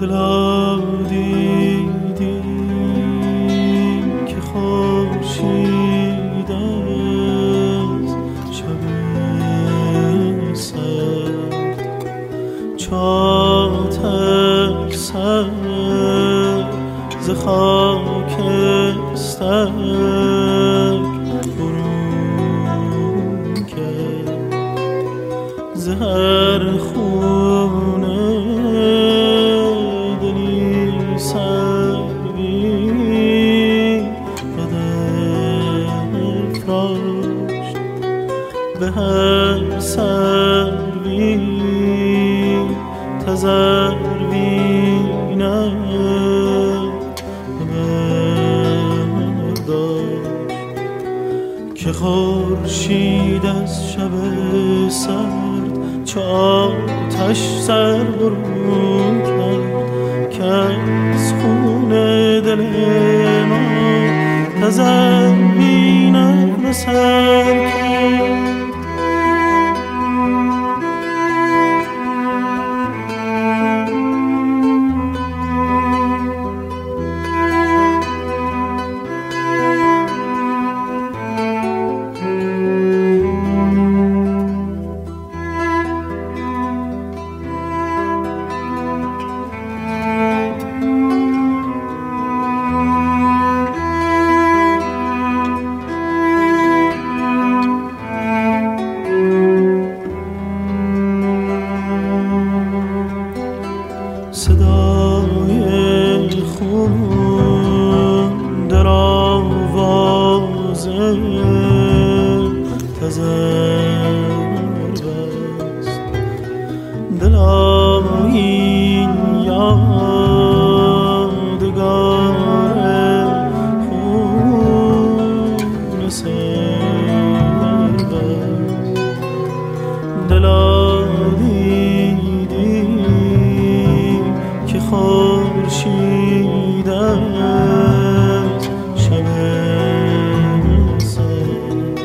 دلا دیدی که خورشید از شب سرد چاتک سر ز خاکستر برون کرد ز هر خونه دلی سروی بدرفراشت به هر سروی تزروینم که خورشید از شب سرد چو آتش سر برون کرد که از خون دل ما تزروینم سر کرد. صدای خون در آواز تزربست دلا این یادگار خون سربست دلا که خورشید از شب سرد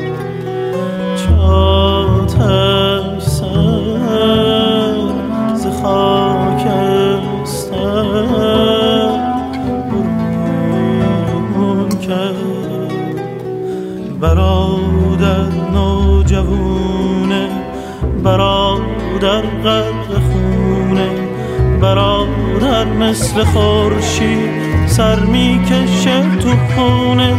چاتش سر ز خاکستر برون کرد برادر نوجوونه برادر غرق خونه برادر مثل خورشید سر میکشه تو خونه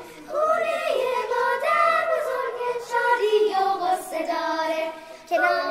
کنار